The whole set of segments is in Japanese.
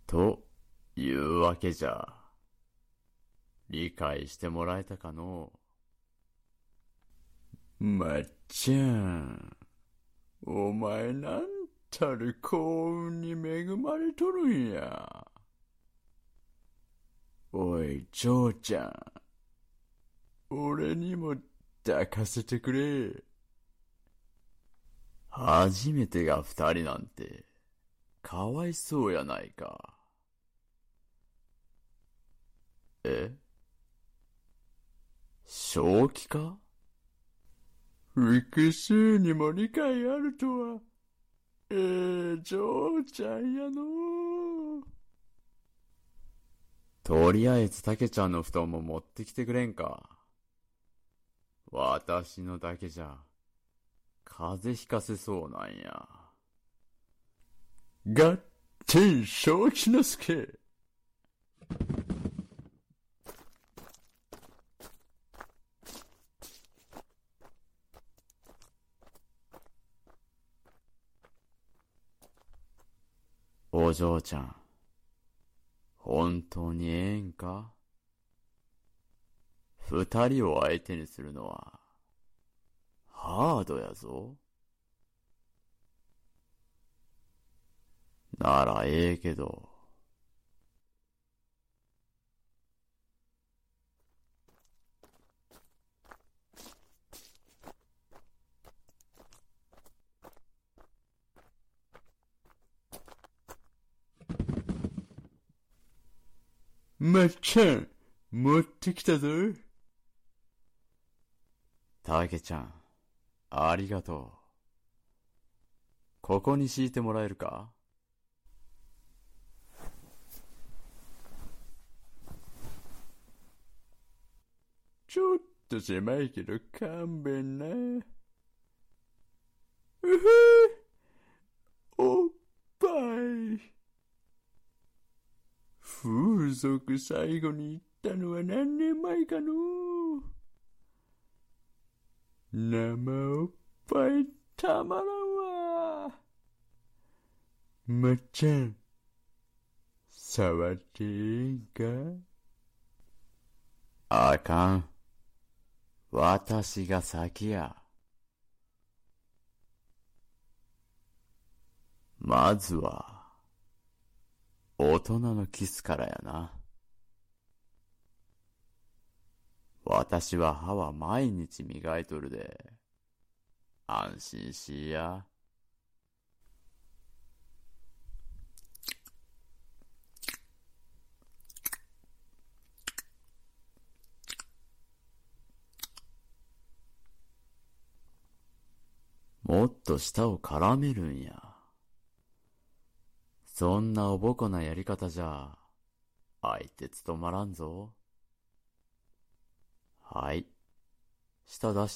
というわけじゃ。理解してもらえたかのう。まっちゃん、お前なんたる幸運に恵まれとるんや。おい、嬢ちゃん、俺にも抱かせてくれ。初めてが二人なんて、かわいそうやないか。え？正気か？複数にも理解あるとは、嬢ちゃんやのう。とりあえずたけちゃんの布団も持ってきてくれんか。私のだけじゃ、風邪ひかせそうなんや。がってん正気の助。お嬢ちゃん、本当にええんか？二人を相手にするのは、ハードやぞ。ならええけど。まっちゃん、持ってきたぞ。たけちゃん、ありがとう。ここに敷いてもらえるか？ちょっと狭いけど勘弁な。うふおっぱい。風俗最後に行ったのは何年前かの。生おっぱいたまらんわ。まっちゃん、触ってええんか？あかん。私が先や。まずは、大人のキスからやな。私は歯は毎日磨いとるで。安心しいや。もっと舌を絡めるんや。そんなおぼこなやり方じゃ、相手務まらんぞ。はい。舌出して。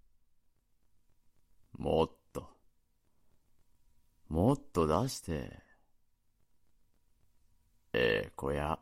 もっと。もっと出して。ええ子や。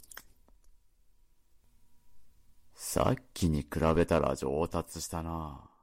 さっきに比べたら上達したな。